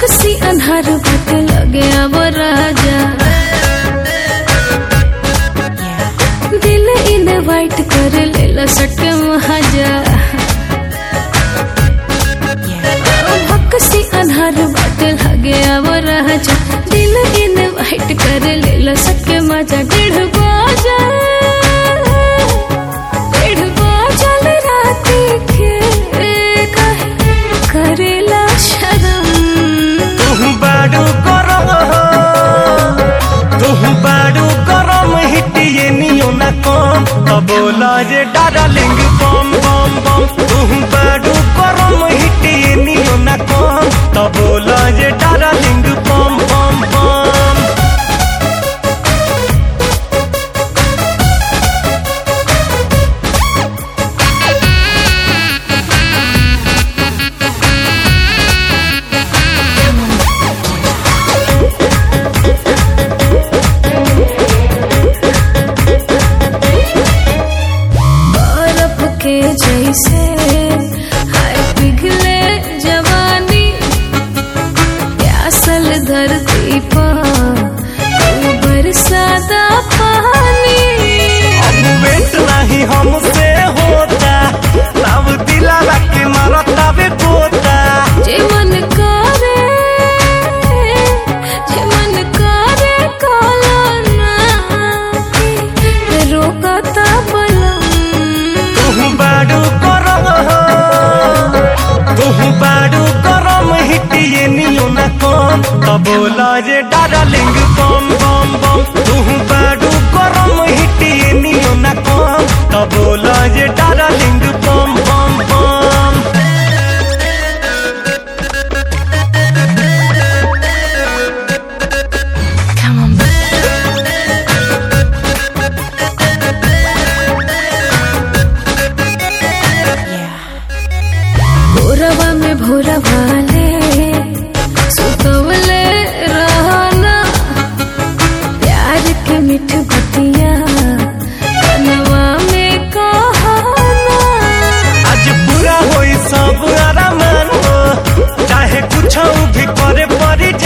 बक्सी अन्हार बात लगे अब राजा दिल इनवाइट कर लेला सटे महाजा बक्सी अन्हार बात लगे अब राजा दिल इनवाइट कर लेला सटे मजा 1:30 बजे रात के करेला शरम तुहु बाडू गरम हिटिए नियो ना कम बोला जे डार्लिंग बम बम बम तुहु बाडू गरम हिटिए नियो ना कम बोला जे डार्लिंग बम बम बम के जैसे हाय पिघले जवानी प्यासल धरती पर बरसाता पानी अब वेट नहीं हमसे होता तब दिला के मरता बे पोता जे मन करे काला ना रोकता बलम तुहु बाडू गरम हिटिए नियो ना कम बोला जे डार्लिंग बम बम बम तुहु बाडू गरम हिटिए नियो ना कम बोला जे डार्लिंग बम बम बम भोरवा में भोरा वाले सुतवले रहना प्यार के मीठ बतिया कनवा में कहना आज पूरा होई सब आरामान हो चाहे कुछ भी करे पड़ी